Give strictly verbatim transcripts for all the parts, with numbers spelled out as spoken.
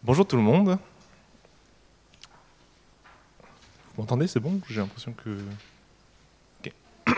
Bonjour tout le monde. Vous m'entendez, c'est bon? J'ai l'impression que... Ok.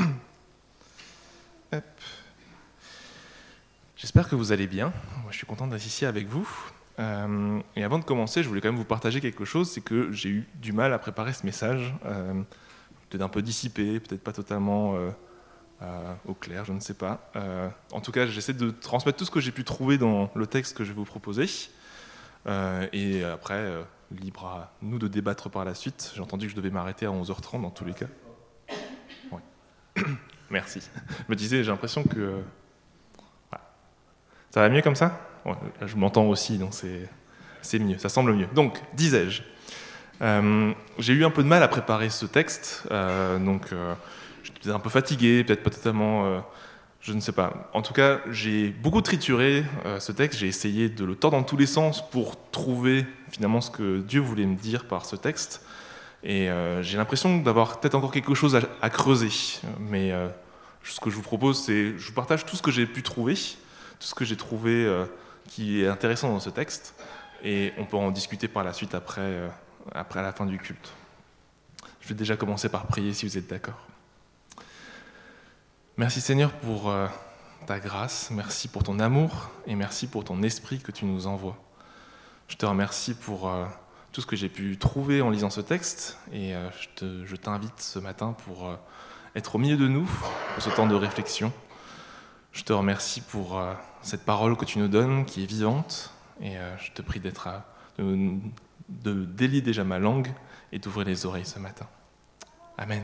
Hop. J'espère que vous allez bien. Moi, je suis content d'être ici avec vous. Euh, et avant de commencer, je voulais quand même vous partager quelque chose, c'est que j'ai eu du mal à préparer ce message. Euh, peut-être un peu dissipé, peut-être pas totalement euh, euh, au clair, je ne sais pas. Euh, en tout cas, j'essaie de transmettre tout ce que j'ai pu trouver dans le texte que je vais vous proposer. Euh, et après, euh, libre à nous de débattre par la suite. J'ai entendu que je devais m'arrêter à onze heures trente dans tous les cas. Ouais. Merci. Je me disais, j'ai l'impression que... Euh, voilà. Ça va mieux comme ça? Ouais, là, je m'entends aussi, donc c'est, c'est mieux, ça semble mieux. Donc, disais-je, euh, j'ai eu un peu de mal à préparer ce texte, euh, donc euh, j'étais un peu fatigué, peut-être pas totalement... Euh, Je ne sais pas. En tout cas, j'ai beaucoup trituré euh, ce texte. J'ai essayé de le tordre dans tous les sens pour trouver finalement ce que Dieu voulait me dire par ce texte. Et euh, j'ai l'impression d'avoir peut-être encore quelque chose à, à creuser. Mais euh, ce que je vous propose, c'est je vous partage tout ce que j'ai pu trouver, tout ce que j'ai trouvé euh, qui est intéressant dans ce texte. Et on peut en discuter par la suite après, euh, après à la fin du culte. Je vais déjà commencer par prier si vous êtes d'accord. Merci Seigneur pour euh, ta grâce, merci pour ton amour et merci pour ton esprit que tu nous envoies. Je te remercie pour euh, tout ce que j'ai pu trouver en lisant ce texte et euh, je, te, je t'invite ce matin pour euh, être au milieu de nous, pour ce temps de réflexion. Je te remercie pour euh, cette parole que tu nous donnes qui est vivante et euh, je te prie d'être à, de, de délier déjà ma langue et d'ouvrir les oreilles ce matin. Amen.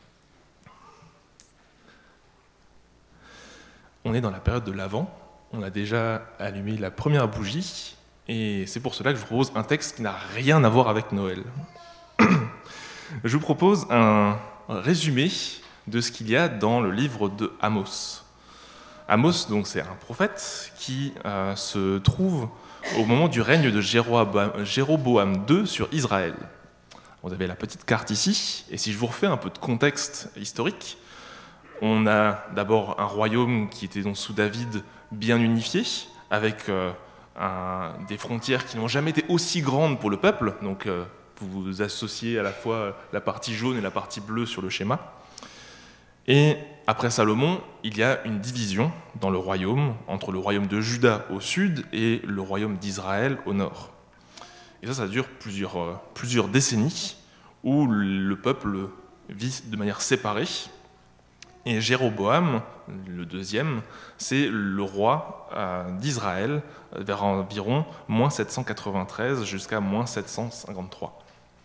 On est dans la période de l'Avent, on a déjà allumé la première bougie, et c'est pour cela que je vous propose un texte qui n'a rien à voir avec Noël. Je vous propose un résumé de ce qu'il y a dans le livre de Amos. Amos, donc, c'est un prophète qui euh, se trouve au moment du règne de Jéroboam, Jéroboam deux sur Israël. Vous avez la petite carte ici, et si je vous refais un peu de contexte historique, on a d'abord un royaume qui était donc sous David bien unifié, avec euh, un, des frontières qui n'ont jamais été aussi grandes pour le peuple. Donc euh, vous, vous associez à la fois la partie jaune et la partie bleue sur le schéma. Et après Salomon, il y a une division dans le royaume, entre le royaume de Juda au sud et le royaume d'Israël au nord. Et ça, ça dure plusieurs, euh, plusieurs décennies, où le peuple vit de manière séparée. Et Jéroboam, le deuxième, c'est le roi euh, d'Israël vers environ moins sept cent quatre-vingt-treize jusqu'à moins sept cent cinquante-trois.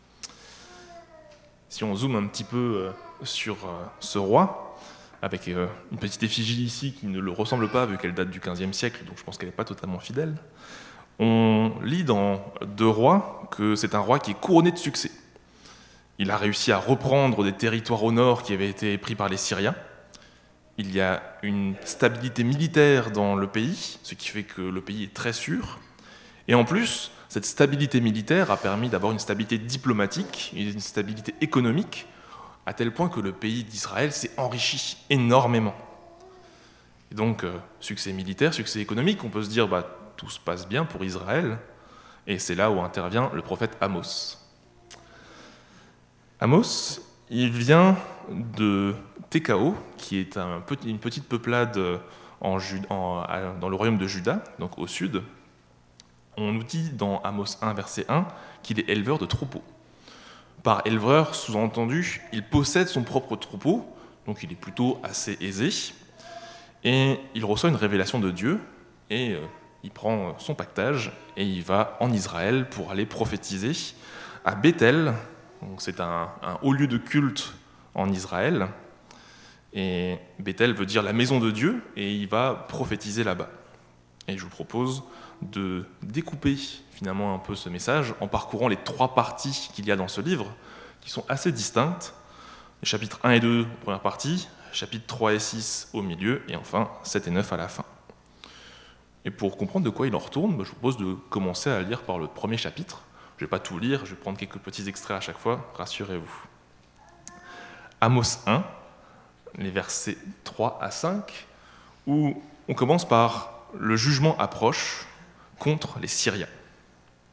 Si on zoome un petit peu euh, sur euh, ce roi, avec euh, une petite effigie ici qui ne le ressemble pas vu qu'elle date du quinzième siècle, donc je pense qu'elle n'est pas totalement fidèle, on lit dans Deux Rois que c'est un roi qui est couronné de succès. Il a réussi à reprendre des territoires au nord qui avaient été pris par les Syriens. Il y a une stabilité militaire dans le pays, ce qui fait que le pays est très sûr. Et en plus, cette stabilité militaire a permis d'avoir une stabilité diplomatique et une stabilité économique, à tel point que le pays d'Israël s'est enrichi énormément. Et donc, euh, succès militaire, succès économique, on peut se dire bah, tout se passe bien pour Israël. Et c'est là où intervient le prophète Amos. Amos, il vient de Tékao, qui est un petit, une petite peuplade en, en, dans le royaume de Juda, donc au sud. On nous dit dans Amos un, verset un, qu'il est éleveur de troupeaux. Par éleveur, sous-entendu, il possède son propre troupeau, donc il est plutôt assez aisé, et il reçoit une révélation de Dieu, et euh, il prend son pactage, et il va en Israël pour aller prophétiser à Béthel. Donc c'est un, un haut lieu de culte en Israël, et Béthel veut dire la maison de Dieu, et il va prophétiser là-bas. Et je vous propose de découper finalement un peu ce message en parcourant les trois parties qu'il y a dans ce livre, qui sont assez distinctes. Les chapitres un et deux, première partie, chapitres trois et six au milieu, et enfin sept et neuf à la fin. Et pour comprendre de quoi il en retourne, je vous propose de commencer à lire par le premier chapitre. Je ne vais pas tout lire, je vais prendre quelques petits extraits à chaque fois, rassurez-vous. Amos un, les versets trois à cinq, où on commence par « Le jugement approche contre les Syriens ».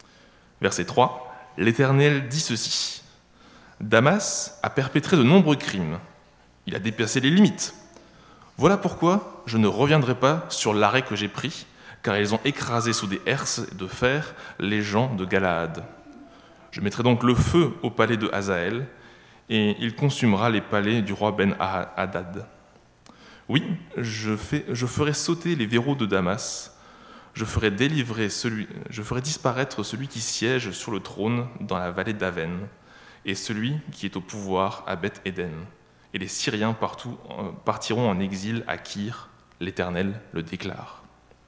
Verset trois, « L'Éternel dit ceci. Damas a perpétré de nombreux crimes. Il a dépassé les limites. Voilà pourquoi je ne reviendrai pas sur l'arrêt que j'ai pris, car ils ont écrasé sous des herses de fer les gens de Galaad. Je mettrai donc le feu au palais de Hazaël, et il consumera les palais du roi Ben-Hadad. Oui, je, fais, je ferai sauter les verrous de Damas, je ferai délivrer celui, je ferai disparaître celui qui siège sur le trône dans la vallée d'Aven, et celui qui est au pouvoir à Beth-Éden. Et les Syriens partout, partiront en exil à Kir, l'Éternel le déclare. »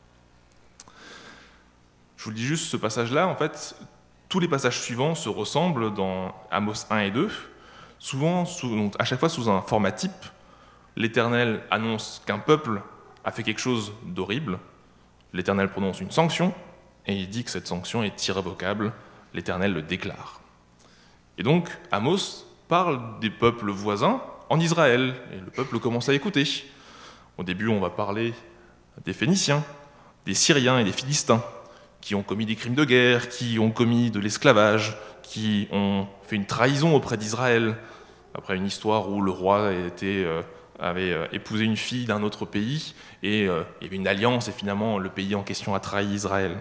Je vous le dis juste, ce passage-là, en fait, tous les passages suivants se ressemblent dans Amos un et deux, souvent, sous, donc à chaque fois sous un format type. L'Éternel annonce qu'un peuple a fait quelque chose d'horrible, l'Éternel prononce une sanction, et il dit que cette sanction est irrévocable, l'Éternel le déclare. Et donc, Amos parle des peuples voisins en Israël, et le peuple commence à écouter. Au début, on va parler des Phéniciens, des Syriens et des Philistins, qui ont commis des crimes de guerre, qui ont commis de l'esclavage, qui ont fait une trahison auprès d'Israël, après une histoire où le roi était, euh, avait euh, épousé une fille d'un autre pays, et euh, il y avait une alliance, et finalement le pays en question a trahi Israël.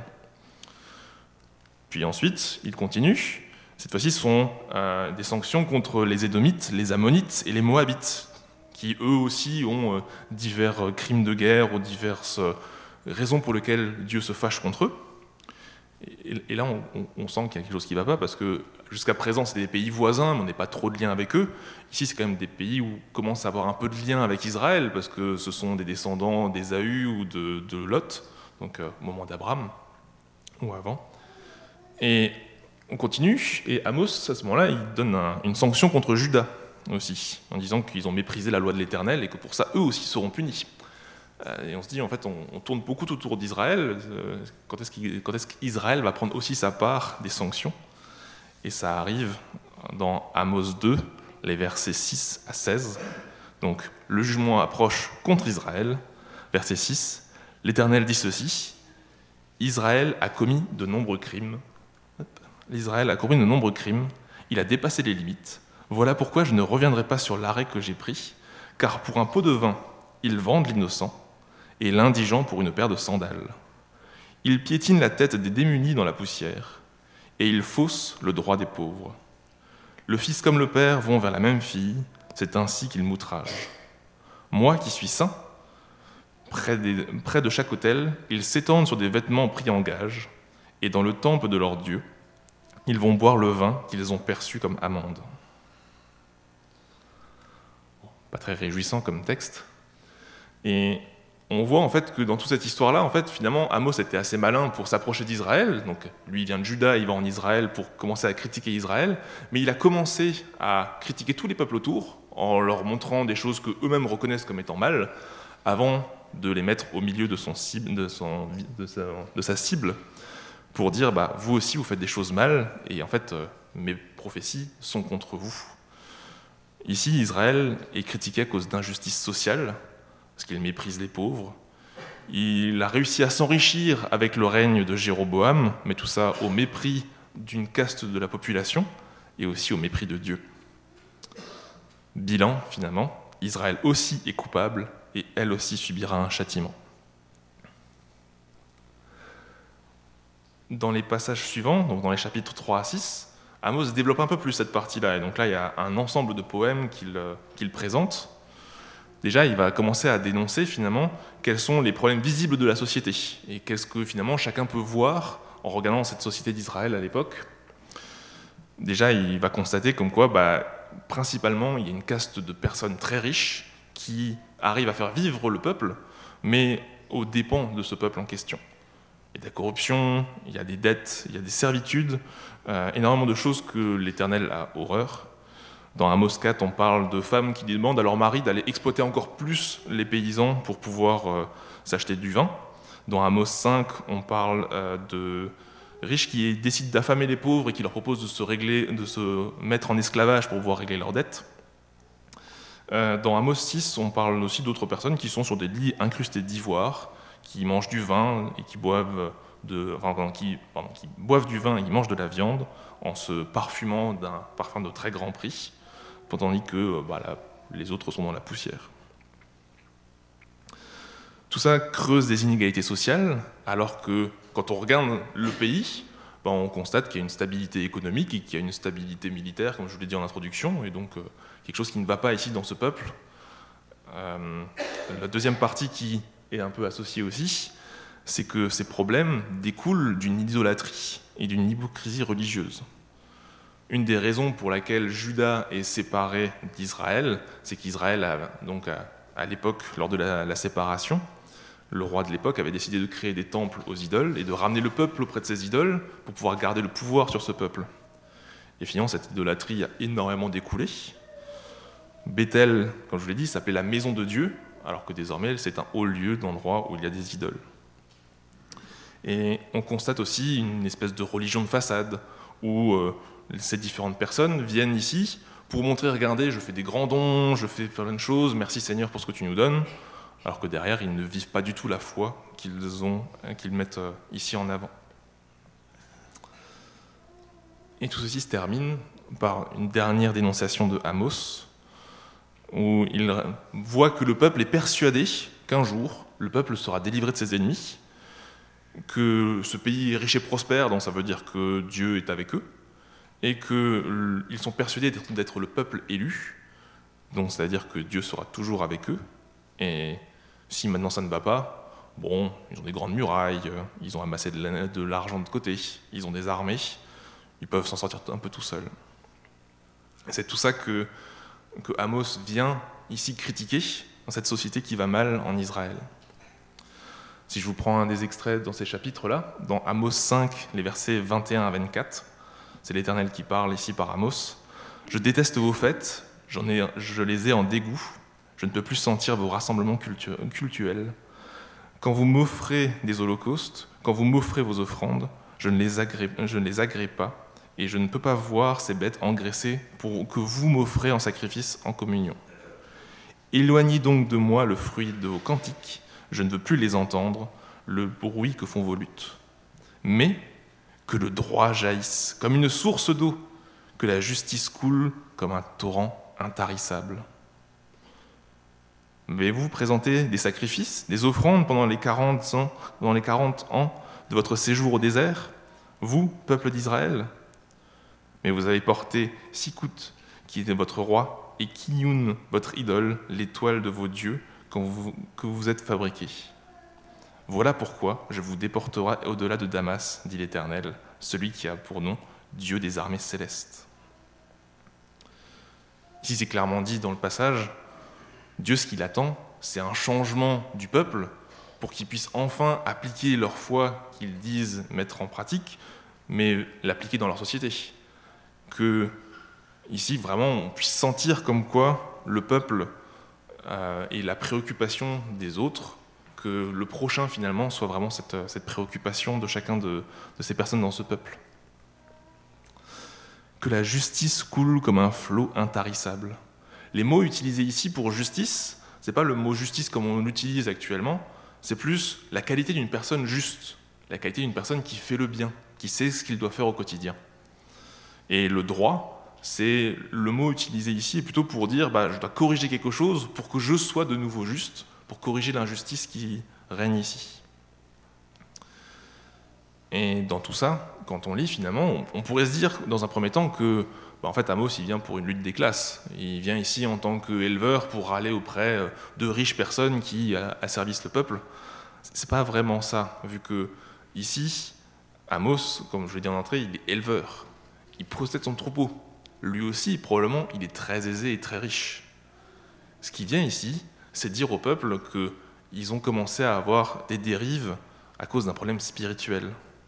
Puis ensuite, il continue. Cette fois-ci, ce sont euh, des sanctions contre les Édomites, les Ammonites et les Moabites, qui eux aussi ont euh, divers euh, crimes de guerre ou diverses euh, raisons pour lesquelles Dieu se fâche contre eux. Et, et là, on, on, on sent qu'il y a quelque chose qui ne va pas, parce que jusqu'à présent, c'est des pays voisins, mais on n'est pas trop de lien avec eux. Ici, c'est quand même des pays où on commence à avoir un peu de lien avec Israël, parce que ce sont des descendants d'Ésaü ou de, de Lot, donc euh, au moment d'Abraham, ou avant. Et on continue, et Amos, à ce moment-là, il donne un, une sanction contre Juda aussi, en disant qu'ils ont méprisé la loi de l'Éternel et que pour ça, eux aussi seront punis. Et on se dit, en fait, on, on tourne beaucoup autour d'Israël. Quand est-ce qu'il, quand est-ce qu'Israël va prendre aussi sa part des sanctions ? Et ça arrive dans Amos deux, les versets six à seize. Donc, le jugement approche contre Israël. Verset six, « L'Éternel dit ceci, Israël a commis de nombreux crimes. L'Israël a commis de nombreux crimes. Il a dépassé les limites. Voilà pourquoi je ne reviendrai pas sur l'arrêt que j'ai pris, car pour un pot de vin, ils vendent l'innocent, et l'indigent pour une paire de sandales. Il piétine la tête des démunis dans la poussière, et il fausse le droit des pauvres. Le fils comme le père vont vers la même fille, c'est ainsi qu'ils m'outragent. Moi qui suis saint, près, des, près de chaque autel, ils s'étendent sur des vêtements pris en gage, et dans le temple de leur Dieu, ils vont boire le vin qu'ils ont perçu comme amende. Pas très réjouissant comme texte. Et on voit en fait que dans toute cette histoire-là, en fait, finalement, Amos était assez malin pour s'approcher d'Israël. Donc, lui, il vient de Juda, il va en Israël pour commencer à critiquer Israël. Mais il a commencé à critiquer tous les peuples autour, en leur montrant des choses qu'eux-mêmes reconnaissent comme étant mal, avant de les mettre au milieu de, son cible, de, son, de, sa, de sa cible, pour dire, bah, vous aussi, vous faites des choses mal, et en fait, euh, mes prophéties sont contre vous. Ici, Israël est critiqué à cause d'injustice sociale, parce qu'il méprise les pauvres. Il a réussi à s'enrichir avec le règne de Jéroboam, mais tout ça au mépris d'une caste de la population et aussi au mépris de Dieu. Bilan, finalement, Israël aussi est coupable et elle aussi subira un châtiment. Dans les passages suivants, donc dans les chapitres trois à six, Amos développe un peu plus cette partie-là. Et donc là, il y a un ensemble de poèmes qu'il, qu'il présente. Déjà, il va commencer à dénoncer finalement quels sont les problèmes visibles de la société et qu'est-ce que finalement chacun peut voir en regardant cette société d'Israël à l'époque. Déjà, il va constater comme quoi, bah, principalement, il y a une caste de personnes très riches qui arrivent à faire vivre le peuple, mais aux dépens de ce peuple en question. Il y a de la corruption, il y a des dettes, il y a des servitudes, euh, énormément de choses que l'Éternel a horreur. Dans Amos quatre, on parle de femmes qui demandent à leur mari d'aller exploiter encore plus les paysans pour pouvoir euh, s'acheter du vin. Dans Amos cinq, on parle euh, de riches qui décident d'affamer les pauvres et qui leur proposent de se, régler, de se mettre en esclavage pour pouvoir régler leurs dettes. Euh, dans Amos six, on parle aussi d'autres personnes qui sont sur des lits incrustés d'ivoire, qui mangent du vin et qui boivent de, enfin, qui, pardon, qui boivent du vin et qui mangent de la viande en se parfumant d'un parfum de très grand prix, tandis que bah, la, les autres sont dans la poussière. Tout ça creuse des inégalités sociales, alors que quand on regarde le pays, bah, on constate qu'il y a une stabilité économique et qu'il y a une stabilité militaire, comme je vous l'ai dit en introduction, et donc euh, quelque chose qui ne va pas ici dans ce peuple. Euh, la deuxième partie qui est un peu associée aussi, c'est que ces problèmes découlent d'une idolâtrie et d'une hypocrisie religieuse. Une des raisons pour laquelle Juda est séparé d'Israël, c'est qu'Israël, a, donc à, à l'époque, lors de la, la séparation, le roi de l'époque avait décidé de créer des temples aux idoles et de ramener le peuple auprès de ces idoles pour pouvoir garder le pouvoir sur ce peuple. Et finalement, cette idolâtrie a énormément découlé. Bethel, comme je vous l'ai dit, s'appelait la maison de Dieu, alors que désormais, c'est un haut lieu d'endroit où il y a des idoles. Et on constate aussi une espèce de religion de façade, où euh, ces différentes personnes viennent ici pour montrer, regardez, je fais des grands dons, je fais plein de choses, merci Seigneur pour ce que tu nous donnes, alors que derrière, ils ne vivent pas du tout la foi qu'ils ont, qu'ils mettent ici en avant. Et tout ceci se termine par une dernière dénonciation de Amos, où il voit que le peuple est persuadé qu'un jour, le peuple sera délivré de ses ennemis, que ce pays est riche et prospère, donc ça veut dire que Dieu est avec eux, et qu'ils sont persuadés d'être, d'être le peuple élu, donc c'est-à-dire que Dieu sera toujours avec eux, et si maintenant ça ne va pas, bon, ils ont des grandes murailles, ils ont amassé de l'argent de côté, ils ont des armées, ils peuvent s'en sortir un peu tout seuls. Et c'est tout ça que, que Amos vient ici critiquer dans cette société qui va mal en Israël. Si je vous prends un des extraits dans ces chapitres-là, dans Amos cinq, les versets vingt et un à vingt-quatre, c'est l'Éternel qui parle ici par Amos. « Je déteste vos fêtes, j'en ai, je les ai en dégoût. Je ne peux plus sentir vos rassemblements cultu- cultuels. Quand vous m'offrez des holocaustes, quand vous m'offrez vos offrandes, je ne les agrée, je ne les agrée pas, et je ne peux pas voir ces bêtes engraissées pour que vous m'offrez en sacrifice en communion. Éloignez donc de moi le fruit de vos cantiques, je ne veux plus les entendre, le bruit que font vos luttes. Mais que le droit jaillisse comme une source d'eau, que la justice coule comme un torrent intarissable. Mais vous présentez des sacrifices, des offrandes pendant les quarante ans, pendant les quarante ans de votre séjour au désert, vous, peuple d'Israël. Mais vous avez porté Sikut, qui était votre roi, et Kiyun, votre idole, l'étoile de vos dieux, quand vous, que vous êtes fabriqués. Voilà pourquoi je vous déporterai au-delà de Damas, dit l'Éternel, celui qui a pour nom Dieu des armées célestes. Ici, c'est clairement dit dans le passage, Dieu, ce qu'il attend, c'est un changement du peuple pour qu'ils puissent enfin appliquer leur foi qu'ils disent mettre en pratique, mais l'appliquer dans leur société. Que, ici, vraiment, on puisse sentir comme quoi le peuple euh, est la préoccupation des autres, que le prochain, finalement, soit vraiment cette, cette préoccupation de chacun de, de ces personnes dans ce peuple. Que la justice coule comme un flot intarissable. Les mots utilisés ici pour justice, ce n'est pas le mot justice comme on l'utilise actuellement, c'est plus la qualité d'une personne juste, la qualité d'une personne qui fait le bien, qui sait ce qu'il doit faire au quotidien. Et le droit, c'est le mot utilisé ici plutôt pour dire bah, je dois corriger quelque chose pour que je sois de nouveau juste, pour corriger l'injustice qui règne ici. Et dans tout ça, quand on lit finalement, on pourrait se dire dans un premier temps que bah en fait, Amos, il vient pour une lutte des classes. Il vient ici en tant qu'éleveur pour aller auprès de riches personnes qui asservissent le peuple. C'est pas vraiment ça, vu que ici, Amos, comme je l'ai dit en entrée, il est éleveur. Il possède son troupeau. Lui aussi, probablement, il est très aisé et très riche. Ce qui vient ici, c'est dire au peuple qu'ils ont commencé à avoir des dérives à cause d'un problème spirituel.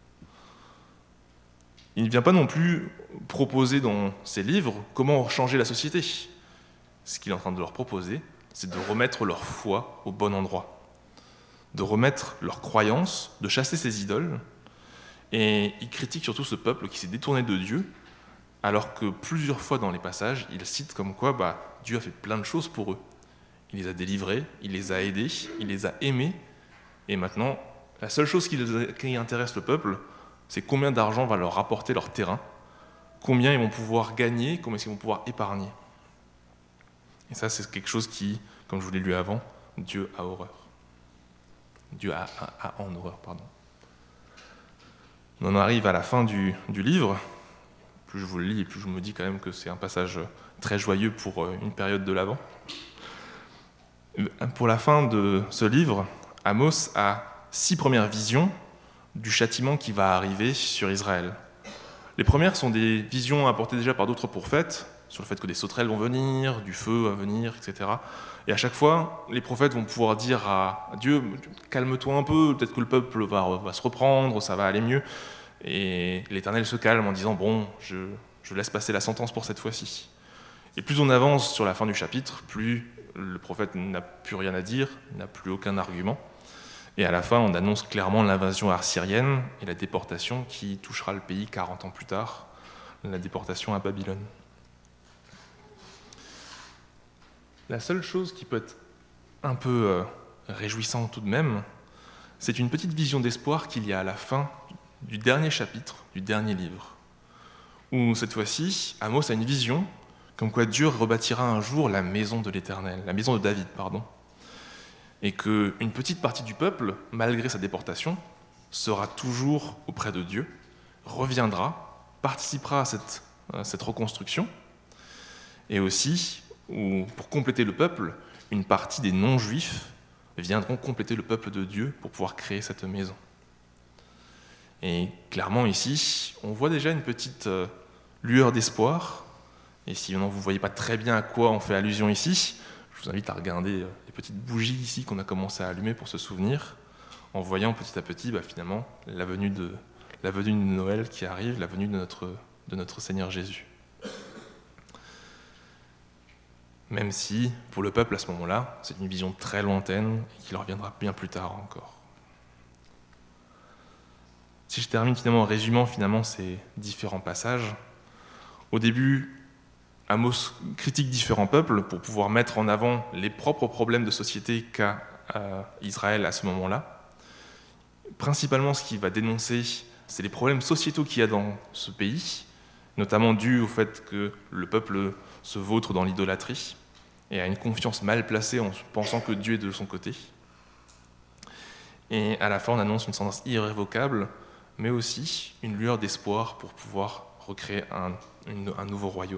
Il ne vient pas non plus proposer dans ses livres comment changer la société. Ce qu'il est en train de leur proposer, c'est de remettre leur foi au bon endroit, de remettre leur croyance, de chasser ces idoles. Et il critique surtout ce peuple qui s'est détourné de Dieu, alors que plusieurs fois dans les passages, il cite comme quoi bah, Dieu a fait plein de choses pour eux. Il les a délivrés, il les a aidés, il les a aimés, et maintenant, La seule chose qui, qui intéresse le peuple, c'est combien d'argent va leur rapporter leur terrain, combien ils vont pouvoir gagner, combien ils vont pouvoir épargner. Et ça, c'est quelque chose qui, comme je vous l'ai lu avant, Dieu a horreur. Dieu a, a, a en horreur, pardon. On en arrive à la fin du, du livre. Plus je vous le lis, et plus je me dis quand même que c'est un passage très joyeux pour une période de l'Avent. Pour la fin de ce livre, Amos a six premières visions du châtiment qui va arriver sur Israël. Les premières sont des visions apportées déjà par d'autres prophètes, sur le fait que des sauterelles vont venir, du feu va venir, et cetera. Et à chaque fois, les prophètes vont pouvoir dire à Dieu, calme-toi un peu, peut-être que le peuple va, va se reprendre, ça va aller mieux. Et l'Éternel se calme en disant, bon, je, je laisse passer la sentence pour cette fois-ci. Et plus on avance sur la fin du chapitre, plus le prophète n'a plus rien à dire, n'a plus aucun argument. Et à la fin, on annonce clairement l'invasion assyrienne et la déportation qui touchera le pays quarante ans plus tard, la déportation à Babylone. La seule chose qui peut être un peu euh, réjouissante tout de même, c'est une petite vision d'espoir qu'il y a à la fin du dernier chapitre, du dernier livre, où cette fois-ci, Amos a une vision comme quoi Dieu rebâtira un jour la maison de l'Éternel, la maison de David, pardon, et qu'une petite partie du peuple, malgré sa déportation, sera toujours auprès de Dieu, reviendra, participera à cette, à cette reconstruction, et aussi, où, pour compléter le peuple, une partie des non-juifs viendront compléter le peuple de Dieu pour pouvoir créer cette maison. Et clairement ici, on voit déjà une petite euh, lueur d'espoir. Et si vous ne voyez pas très bien à quoi on fait allusion ici, je vous invite à regarder euh, les petites bougies ici qu'on a commencé à allumer pour se souvenir, en voyant petit à petit bah, finalement la venue, de, la venue de Noël qui arrive, la venue de notre, de notre Seigneur Jésus. Même si, pour le peuple à ce moment-là, c'est une vision très lointaine et qui leur viendra bien plus tard encore. Si je termine finalement en résumant finalement ces différents passages, au début, Amos critique différents peuples pour pouvoir mettre en avant les propres problèmes de société qu'a euh, Israël à ce moment-là. Principalement, ce qu'il va dénoncer, c'est les problèmes sociétaux qu'il y a dans ce pays, notamment dus au fait que le peuple se vautre dans l'idolâtrie et a une confiance mal placée en pensant que Dieu est de son côté. Et à la fin, on annonce une sentence irrévocable, mais aussi une lueur d'espoir pour pouvoir recréer un, une, un nouveau royaume.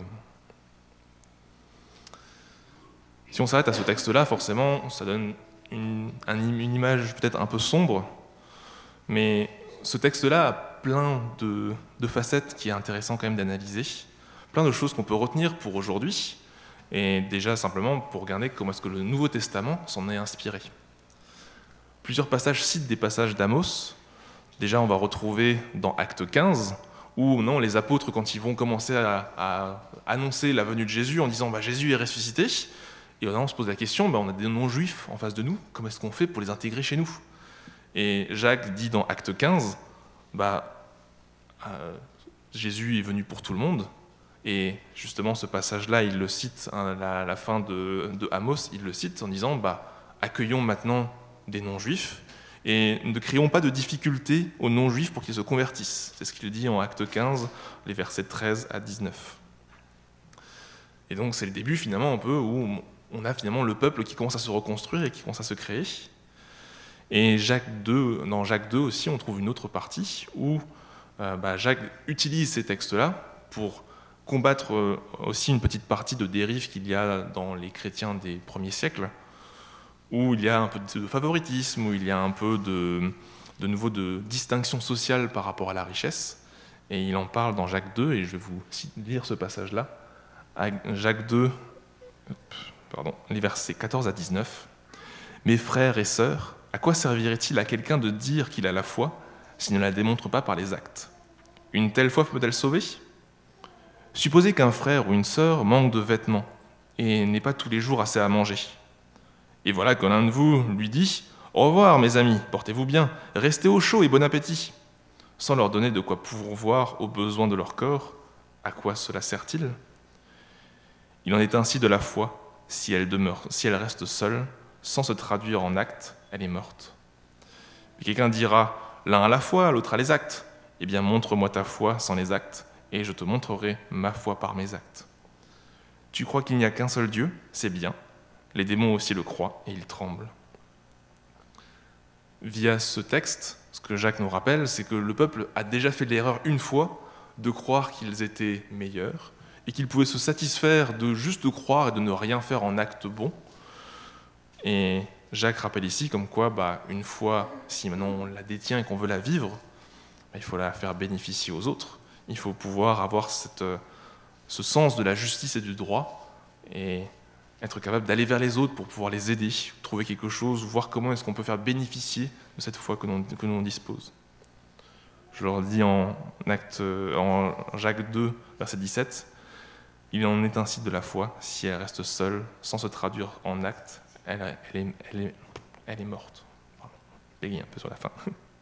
Si on s'arrête à ce texte-là, forcément, ça donne une, une image peut-être un peu sombre, mais ce texte-là a plein de, de facettes qui est intéressant quand même d'analyser, plein de choses qu'on peut retenir pour aujourd'hui, et déjà simplement pour regarder comment est-ce que le Nouveau Testament s'en est inspiré. Plusieurs passages citent des passages d'Amos. Déjà, on va retrouver dans Acte quinze, où non, les apôtres, quand ils vont commencer à, à annoncer la venue de Jésus en disant bah, « Jésus est ressuscité », et là, on se pose la question, bah, on a des non-juifs en face de nous, comment est-ce qu'on fait pour les intégrer chez nous ? Et Jacques dit dans Acte quinze, bah, euh, Jésus est venu pour tout le monde, et justement ce passage-là, il le cite à la, la fin de, de Amos, il le cite en disant bah, « Accueillons maintenant des non-juifs, et ne créons pas de difficultés aux non-juifs pour qu'ils se convertissent ». C'est ce qu'il dit en Acte quinze, les versets treize à dix-neuf. Et donc c'est le début finalement un peu où on a finalement le peuple qui commence à se reconstruire et qui commence à se créer. Et Jacques deux, dans Jacques deux aussi, on trouve une autre partie où euh, bah, Jacques utilise ces textes-là pour combattre euh, aussi une petite partie de dérive qu'il y a dans les chrétiens des premiers siècles, où il y a un peu de favoritisme, où il y a un peu de, de nouveau de distinction sociale par rapport à la richesse. Et il en parle dans Jacques deux, et je vais vous lire ce passage-là. Jacques deux, pardon, les versets quatorze à dix-neuf. « Mes frères et sœurs, à quoi servirait-il à quelqu'un de dire qu'il a la foi s'il ne la démontre pas par les actes ? Une telle foi peut-elle sauver ? Supposez qu'un frère ou une sœur manque de vêtements et n'ait pas tous les jours assez à manger. Et voilà que l'un de vous lui dit « Au revoir, mes amis, portez-vous bien, restez au chaud et bon appétit », sans leur donner de quoi pourvoir aux besoins de leur corps. À quoi cela sert-il ? Il en est ainsi de la foi. Si elle demeure, si elle reste seule, sans se traduire en actes, elle est morte. Et quelqu'un dira, l'un à la foi, l'autre a les actes. Eh bien, montre-moi ta foi sans les actes, et je te montrerai ma foi par mes actes. Tu crois qu'il n'y a qu'un seul Dieu? C'est bien. Les démons aussi le croient, et ils tremblent. Via ce texte, ce que Jacques nous rappelle, c'est que le peuple a déjà fait l'erreur une fois de croire qu'ils étaient meilleurs, et qu'ils pouvaient se satisfaire de juste croire et de ne rien faire en acte bon. Et Jacques rappelle ici comme quoi, bah, une fois, si maintenant on la détient et qu'on veut la vivre, bah, il faut la faire bénéficier aux autres. Il faut pouvoir avoir cette, ce sens de la justice et du droit et être capable d'aller vers les autres pour pouvoir les aider, trouver quelque chose, voir comment est-ce qu'on peut faire bénéficier de cette foi que l'on, que l'on dispose. Je leur dis en, acte, en Jacques deux, verset dix-sept, « Il en est ainsi de la foi, si elle reste seule, sans se traduire en acte, elle, elle, est, elle, est, elle est morte. » Pardon, bégaye un peu sur la fin.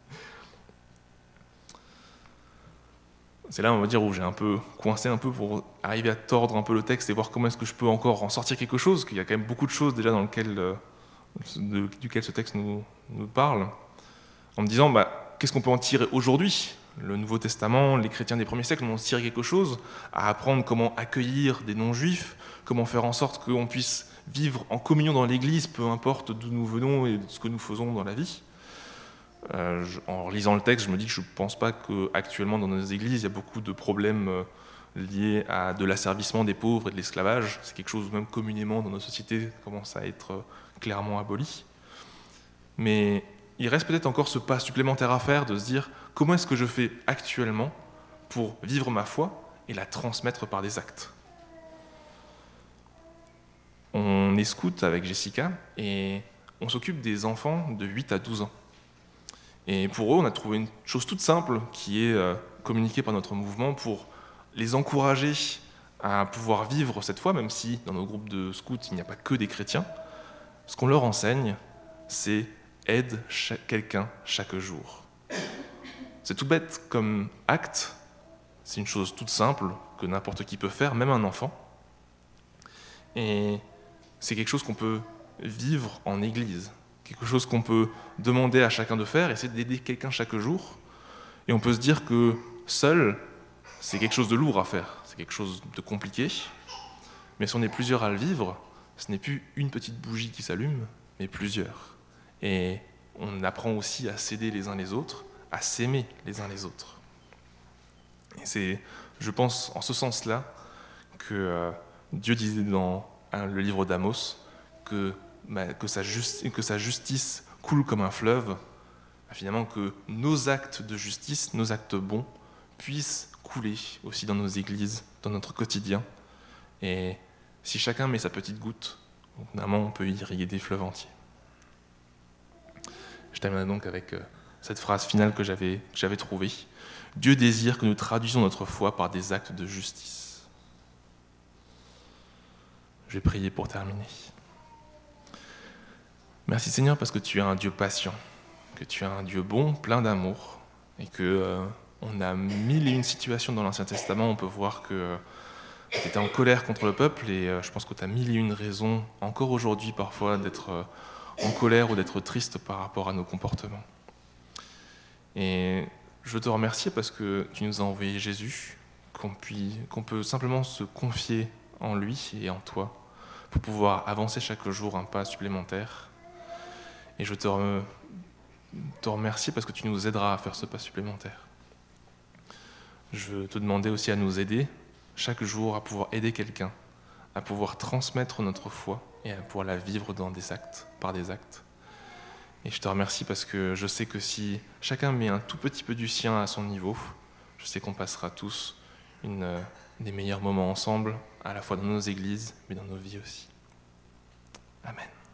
C'est là, on va dire, où j'ai un peu coincé un peu pour arriver à tordre un peu le texte et voir comment est-ce que je peux encore en sortir quelque chose, qu'il y a quand même beaucoup de choses déjà dans lequel, euh, de, duquel ce texte nous, nous parle, en me disant, bah, qu'est-ce qu'on peut en tirer aujourd'hui? Le Nouveau Testament, les chrétiens des premiers siècles ont tiré quelque chose, à apprendre comment accueillir des non-juifs, comment faire en sorte qu'on puisse vivre en communion dans l'Église, peu importe d'où nous venons et de ce que nous faisons dans la vie. Euh, je, en lisant le texte, je me dis que je ne pense pas qu'actuellement dans nos églises, il y a beaucoup de problèmes euh, liés à de l'asservissement des pauvres et de l'esclavage. C'est quelque chose, même communément dans nos sociétés, qui commence à être euh, clairement aboli. Mais il reste peut-être encore ce pas supplémentaire à faire, de se dire comment est-ce que je fais actuellement pour vivre ma foi et la transmettre par des actes. On est scout avec Jessica et on s'occupe des enfants de huit à douze ans. Et pour eux, on a trouvé une chose toute simple qui est euh, communiquée par notre mouvement pour les encourager à pouvoir vivre cette foi, même si dans nos groupes de scouts, il n'y a pas que des chrétiens. Ce qu'on leur enseigne, c'est aide chaque, quelqu'un chaque jour. C'est tout bête comme acte, c'est une chose toute simple que n'importe qui peut faire, même un enfant. Et c'est quelque chose qu'on peut vivre en église, quelque chose qu'on peut demander à chacun de faire, essayer d'aider quelqu'un chaque jour. Et on peut se dire que seul, c'est quelque chose de lourd à faire, c'est quelque chose de compliqué. Mais si on est plusieurs à le vivre, ce n'est plus une petite bougie qui s'allume, mais plusieurs. Et on apprend aussi à s'aider les uns les autres, à s'aimer les uns les autres. Et c'est, je pense, en ce sens-là, que euh, Dieu disait dans hein, le livre d'Amos que, bah, que, sa justi- que sa justice coule comme un fleuve, bah, finalement que nos actes de justice, nos actes bons, puissent couler aussi dans nos églises, dans notre quotidien. Et si chacun met sa petite goutte, finalement, on peut irriguer des fleuves entiers. Je termine donc avec euh, cette phrase finale que j'avais, que j'avais trouvée. Dieu désire que nous traduisions notre foi par des actes de justice. Je vais prier pour terminer. Merci Seigneur parce que tu es un Dieu patient, que tu es un Dieu bon, plein d'amour, et que euh, on a mille et une situations dans l'Ancien Testament, on peut voir que euh, tu étais en colère contre le peuple, et euh, je pense que tu as mille et une raisons, encore aujourd'hui parfois, d'être euh, en colère ou d'être triste par rapport à nos comportements. Et je veux te remercier parce que tu nous as envoyé Jésus, qu'on, puisse, qu'on peut simplement se confier en lui et en toi pour pouvoir avancer chaque jour un pas supplémentaire. Et je te, re, te remercie parce que tu nous aideras à faire ce pas supplémentaire. Je veux te demander aussi à nous aider chaque jour à pouvoir aider quelqu'un, à pouvoir transmettre notre foi et à pouvoir la vivre dans des actes, par des actes. Et je te remercie parce que je sais que si chacun met un tout petit peu du sien à son niveau, je sais qu'on passera tous une, euh, des meilleurs moments ensemble, à la fois dans nos églises, mais dans nos vies aussi. Amen.